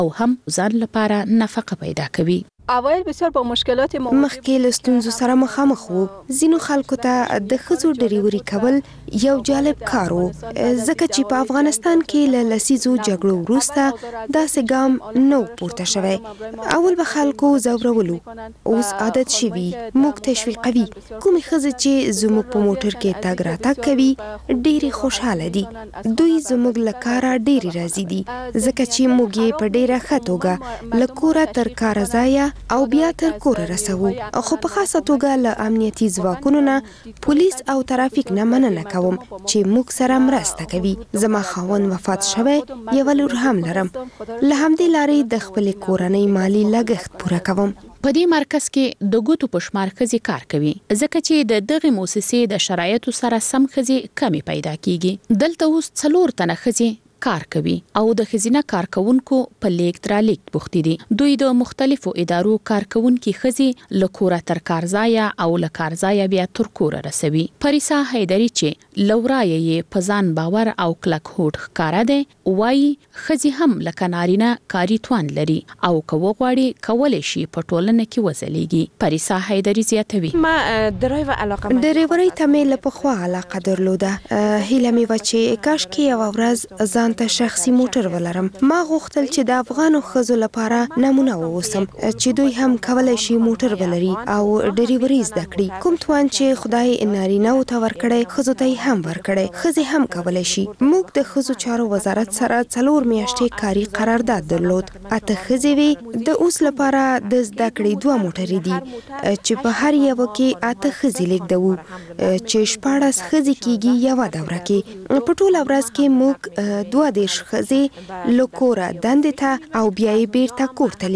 او هم ځان لپاره نفقه پیدا کوي. اوایل بسیار با مشکلات مخکې له ستونزو سره مخامخ وو. ځینو خلکو ته د ښځو ډریوري کول یو جالب کار و، ځکه چې په افغانستان کې له لسیزو جګړو وروسته داسې ګام نو پورته شوی. اول به خلکو ځورولو، اوس عادت شوي، موږ تشویقوي. کومې ښځې چې زموږ په موټر کې تګ راتګ کوي ډېرې خوشحاله دي. دوی زموږ له کاره ډېرې راضي دي، ځکه چې موږ یې په ډېره ښه توګه له کوره تر کاره ځایه او بیا تر کوره رسوو. خو په خاصه توګه له امنیتي ځواکونو نه، پولیس او ترافیک نه مننه کوم چې موږ سره مرسته کوي. زما خاوند وفات شوی، یوه لور هم لرم. له همدې لارې د خپلې کورنۍ مالي لګښت پوره کوم. په دې مرکز کې د ګوتو په شمار ښځې کار کوي، ځکه چې د دغه مؤسسې د شرایطو سره سم ښځې کمې پیدا کیږي. دلته اوس 4 تنه ښځې کار کوي او د ښځینه کارکونکو په لیږد رالېږد بوختې دي. دوی د مختلفو ادارو کارکونکي ښځې له کوره تر کارځایه او له کارځایه بیا تر کوره رسوي. پریسا حیدري چې له ورایه یې په ځان باور او کلک هوډ ښکاره دی، وایي ښځې هم لکه نارینه کاري توان لري او که وغواړي کولی شي په ټولنه کې وځلیږي. پریسا حیدري زیاتوي: ما ډریورۍ ته مې له پخوا علاقه درلوده. هیله مې وه چې کاشکې یوه ورځ ځان ته شخصي موټر ولرم. ما غوښتل چې د افغانو ښځو لپاره نمونه واوسم چې دوی هم کولی شي موټر ولري او ډریوري زده کړي. کوم توان چې خدای نارینه‌و ته ورکړی، ښځو ته یې هم ورکړی. ښځې هم کولی شي. موږ د ښځو چارو وزارت سره 4 میاشتې کاري قرارداد درلود. 8 ښځې وې. د اوس لپاره د زده کړې 2 موټرې دي چې په هر یو کې 8 ښځې لیږدوو، چې 14 ښځې کېږي یوه دوره کې. په ټوله ورځ کې موږ 2 ښځې له کوره دندې ته او بیا یې بیرته کور ته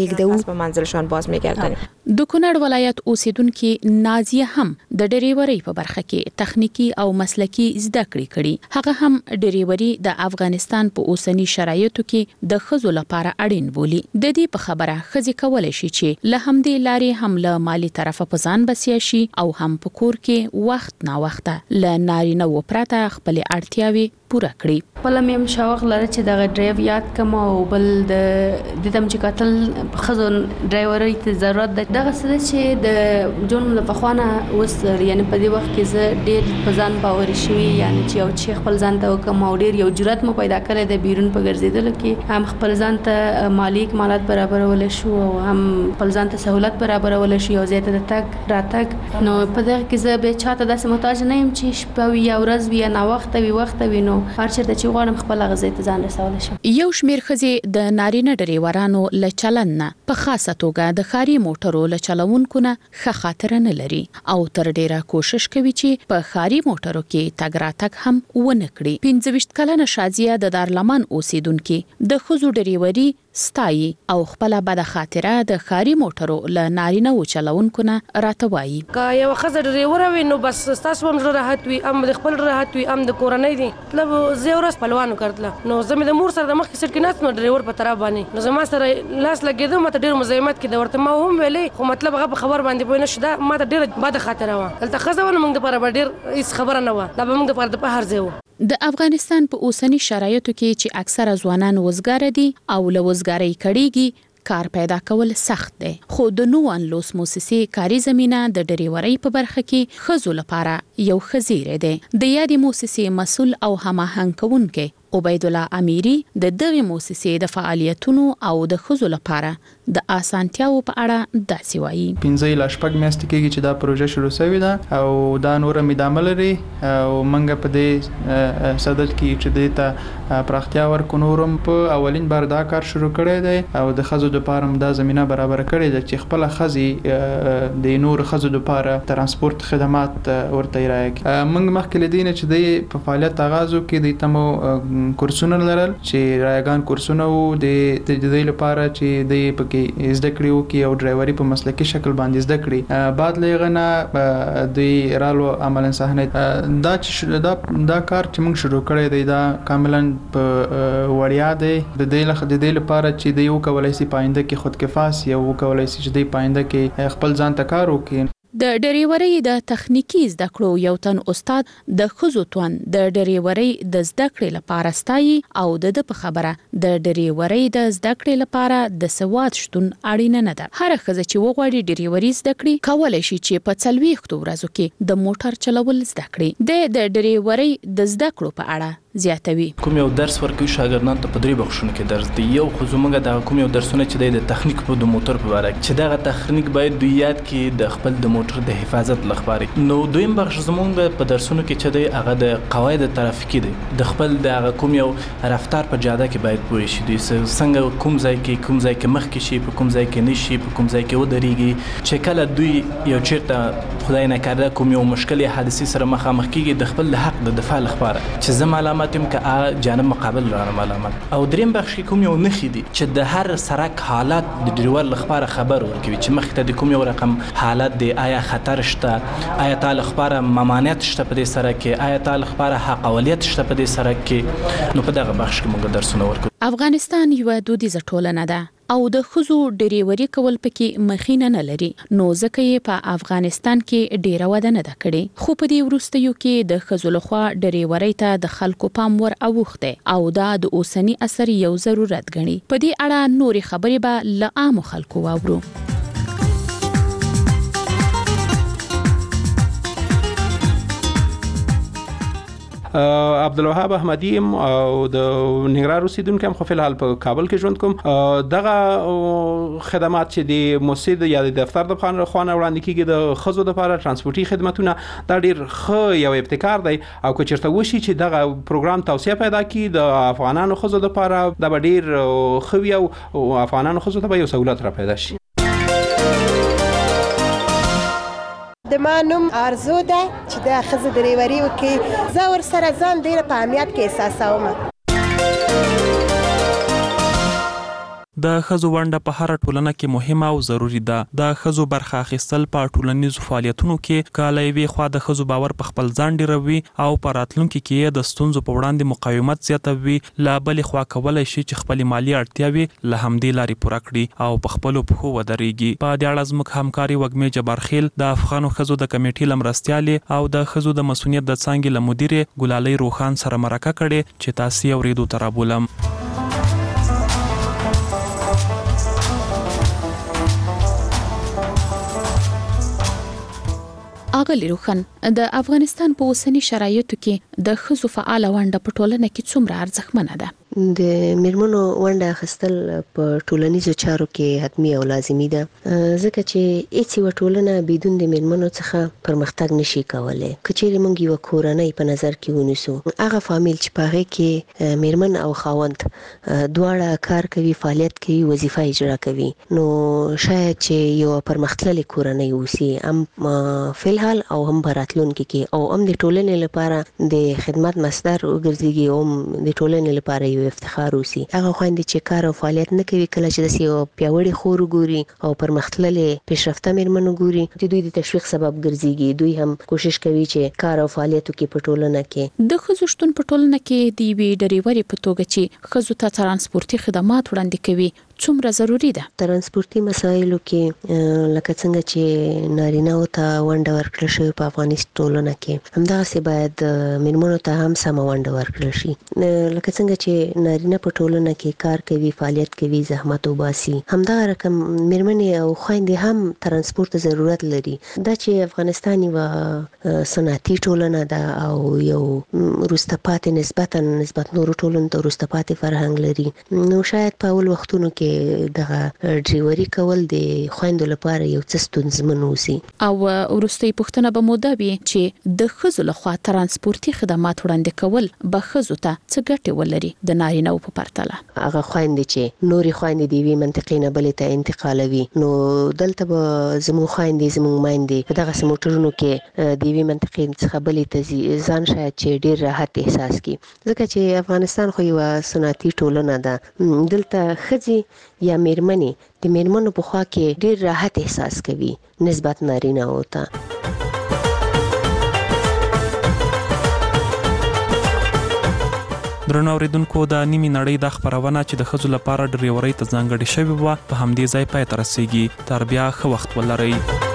لیږدوو. د کونړ ولایت اوسیدونکي نازیه هم د ډریورۍ په برخه کې تخنیکی او مسلکی زده کړې کړي. هغه هم ډریوري د افغانستان په اوسنی شرایطو کې د ښځو لپاره اړین بولي. د دې په خبره ښځې کولی شي چې له همدې لارې هم له مالی طرفه په ځان بسیا شي او هم په کور کې وخت نا وخته له نارینه و پرته خپل اړتیاوي پوره کړي. بل مې هم شوق لري چې دغه ډرایو یاد کم او بل د دې تم چې قتل خزو ډرایوري ته ضرورت ده. دغه څه چې د جون له پخوانه اوس یعنی په دې وخت کې زه ډېر په ځان باور شوی، یعنی چې یو چې خپل ځان ته وکم او ډېر یو جرأت مو پیدا کړی د بیرون په ګرځېدل کې. هم خپل ځان ته مالی اکمالات برابرول شو او هم خپل ځان ته سہولت برابرول شو، یو ځای ته د تګ راتګ. نو په دغه کې زه به چاته داسې محتاج نه یم چې شپه وي یا ورځ وي یا ناوخته وي وخت وي، نو هر چېرته چې غواړم خپل غزې ته ځان رسولی شم. یو شمیر ښځې د نارینه ډریورانو له چلند نه په خاصه توګه د ښاري موټرو له چلوونکو نه ښه خاطره نه لري او تر ډیره کوشش کوي چې په ښاري موټرو کې تګ راتګ هم ونه کړي. 25 کلنه شازیه د دارالمان اوسیدونکي د ښځو ډریوري ستایي او خپل بد خاطره د ښاري موټرو له نارینه و چلوونکو نه راته وایي: که یو ښځه ډریوره وي نو بس ستاسو هم زړه راحت وي، هم د خپل راحت وي، هم د کورنۍ دي. مطلب زه یو ورځ پهلوان وکړله، نو زه مې د مور سره د مخکې سیټ کې ناست نو ډریور په طرف باندې، نو زما سره لاس لګېده، ماته ډېر مزاحمت کېده. ورته ما هم ویلې، خو مطلب هغه په خبر باندې پوه نه شو. دا ماته ډېره بده خاطره وه. دلته ښځه وه نو موږ دپاره به ډېر هېڅ خبره نه وه، دا به موږ دپاره د قهر ځای و. د افغانستان په اوسنی شرایطو کې چې اکثره ځوانان وزګار دي او له وزګارۍ کړيږي، کار پیدا کول سخت دی. خو د نوان لوس موسسې کاري زمينه د ډریورۍ په برخه کې ښځو لپاره یو خزیره دی. د یادې موسسې مسول او هماهنګ کوونکی عبید الله امیری د دغه موسسې د فعالیتونو او د ښځو لپاره د اسانتیاو په اړه داسې وایي: 15 لا شپږ میاشتې کېږي چې دا پروژه شروع شوې ده او دا نور مدامه لري او موږ په دې صدد کې چې دې ته پراختیا ورکو. نورم په اولین بار دا کار شروع کړی دی او د ښځو لپاره هم دا زمينه برابر کړې ده چې خپل ښځې د نور ښځو لپاره ترانسپورت خدمات ورته ارائه کړي. موږ مخکې لدینه چې د په فعالیت آغازو کې د تمو کورسونه لرل چې رایگان کورسونه وو د دې لپاره چې د پکې زده کړې وکړي او ډرایوري په مسلکي شکل باندې زده کړي. بعد لغنه د رالو عمل صحنه دا کار چې موږ شروع کړی دی دا کاملا په وړیا دی. د دې لپاره چې د یو کولای شي پاینده کې خودکفاس یو کولای شي چې د پاینده کې خپل ځان ته کار وکړي. د ډریورۍ د تخنیکی زده کړو یو تن استاد د ښځو توان د ډریورۍ د زده کړې لپاره ستایي او د په خبره د ډریورۍ د زده کړې لپاره د سواد شتون اړینه نه ده. هر ښځه چې وغواړي ډریوري زده کړي کولای شي چې په 40 ورځو کې د موټر چلول زده کړي. د ډریورۍ د زده کړو په اړه زیاتوي. کوم یو درس ورکوي شاګردانو ته په 3 بخښونو کې درس دی. یو خو زموږ د کوم یو درسونه چې د تخنیک په د موټر په اړه چې دغه تخنیک باید دوی یاد کې د خپل د موټر د حفاظت لپاره. نو دویم بخښ زموږ په درسونو کې چې دی هغه د قواعد ترافیکي دی. د خپل د کوم یو رفتار په جاده کې باید پوه شي دوی څنګه کوم ځای کې مخ کې شي په کوم ځای کې نشي په کوم ځای کې ودرېږي چې کله دوی یو چیرته خدای نه کړه کوم یو مشکل حادثه سره مخامخ کیږي د خپل حق د دفاع لپاره چې زما علامات هم که جانب مقابل رانه علامات. او دریم بخش کې کوم یو نخې دي چې د هر سرک حالات د ډریور لپاره خبر ورکوي چې مخکې د کوم یو رقم حالت دی، آیا خطر شته، آیا تعالی لپاره ممانعت شته په دې سرک کې، آیا تعالی لپاره حق اولیت شته په دې سرک کې. نو په دغه بخش کې موږ درسونه ورکوو. افغانستان یو دودیزه ټولنه ده او د ښځو ډریوري کول پکې مخینه نه لري، نو ځکه یې په افغانستان کې ډیره وده نه ده کړې. خو په دې وروستیو کې د ښځو لخوا ډریوري ته د خلکو پام ور اوښته او دا د اوسنی عصر یو ضرورت ګڼي. په دې اړه نورې خبرې به له عامو خلکو واورو. عبدالوهاب احمدی او د ننګرهار اوسیدونکو هم خو فلحال په کابل کې ژوند کوم. دغه خدمات چې د مسجد یا د دفتر د خانه وړاندې کیږي د ښځو لپاره ترانسپورتي خدماتونه دا ډیر ښه یو ابتکار دی او که چیرته وشي چې دغه پروګرام توسعه پیدا کړي د افغانانو ښځو لپاره دا به ډیر ښه وي او افغانانو ښځو ته به یو سہولت را پیدا شي. د ما نوم آرزو ده چې د ښځو ډریوري وکړي. زه ورسره ځان ډېره په اهمیت کې احساسوم. د ښځو ونډه په هر ټولنه کې مهمه او ضروری ده. د ښځو برخه اخیستل په ټولنیزو فعالیتونو کې کله یوې خوا د ښځو باور په خپل ځان ډیروي او په راتلونکي کې د ستونزو په وړاندې مقاومت زیاتوي. له بلې خوا کولای شي چې خپل مالی اړتیاوې له همدې لارې پوره کړي او په خپلو پښو ودرېږي. په دې اړه زموږ همکاري وږمې جبارخیل د افغانو ښځو د کمیټې له مرستیالې او د ښځو د مسؤلیت د څانګې له مدیرې ګلالۍ روخان سره مرکه کړې چې تاسو یې اورېدو ته رابولم. اغلی روخن د افغانستان په اوسنی شرایطو کې د ښځو فعال ونډه په ټولنه کې څومره ارزښتمنه ده؟ د میرمنو ونډه اخیستل په ټولنیزو چارو کې حتمی او لازمي ده، ځکه چې هیڅ یوه ټولنه بدون د میرمنو څخه پرمختګ نشي کولی. که چیرې موږ یوه کورنۍ په نظر کې ونیسو، هغه فامیل چې په هغې کې میرمن او خاوند دواړه کار کوي، فعالیت کوي، وظیفه اجرا کوي، نو شاید چې یوه پرمختللې کورنۍ اوسي، هم فلحال او هم په راتلونکي کې، او هم د ټولنې لپاره د خدمت مصدر وګرځېږي، او هم د ټولنې لپاره یو افتخار اوسي. هغه خویندې چې کار او فعالیت نه کوي، کله چې داسې یو پیاوړې خور وګوري او پرمختللې پیشرفته میرمن وګوري، د دوی د تشویق سبب ګرځېږي. دوی هم کوشش کوي چې کار او فعالیت وکړي په ټولنه کې. د ښځو شتون په ټولنه کې د یوې ډریورې په توګه چې ښځو ته ترانسپورتي خدمات وړاندې کوي څومره ضروری ده؟ ترانسپورتي مسایلو کې لکه څنګه چې نارینه‌و ته ونډه ورکړل شوې په افغاني ټولنه کې، همدغسې باید میرمنو ته هم سمه ونډه ورکړل شي. لکه څنګه چې نارینه په ټولنه کې کار کوي، فعالیت کوي، زحمت وباسي، همدغه رقم میرمنې او خویندې هم ترانسپورت ته ضرورت لري. دا چې افغانستان یوه صنعتي ټولنه ده او یو وروسته پاتې نسبت نورو ټولنو ته وروسته پاتې فرهنګ لري، نو شاید په اول وختونو کې دغه ډریوري کول د خویندو لپاره یو څه ستونزمن اوسي. او وروستۍ پوښتنه به مو دا وي چې د ښځو لخوا ترانسپورتي خدمات وړاندې کول به ښځو ته څه ګټې ولري د نارینه‌و په پرتله؟ هغه خویندې چې نورې خویندې د یوې منطقې نه بلې ته انتقالوي، نو دلته به زموږ خویندې، زموږ میندې په دغسې موټرونو کې د یوې منطقې څخه بلې ته ځي، ځان شاید چې ډېر راحت احساس کړي، ځکه چې افغانستان خو یوه صنعتي ټولنه ده. دلته ښځې یا میرمنې د میرمنو په خوا کې ډېر راحت احساس کوي نسبت نارینه‌و ته. درنو اوریدونکو، د نیمې نړۍ د خبرونه چې د ښځو لپاره ډریورۍ ته ځانګړې شوې وه په همدې ځای پای ته رسیږي. تر بیا ښه وخت ولرئ.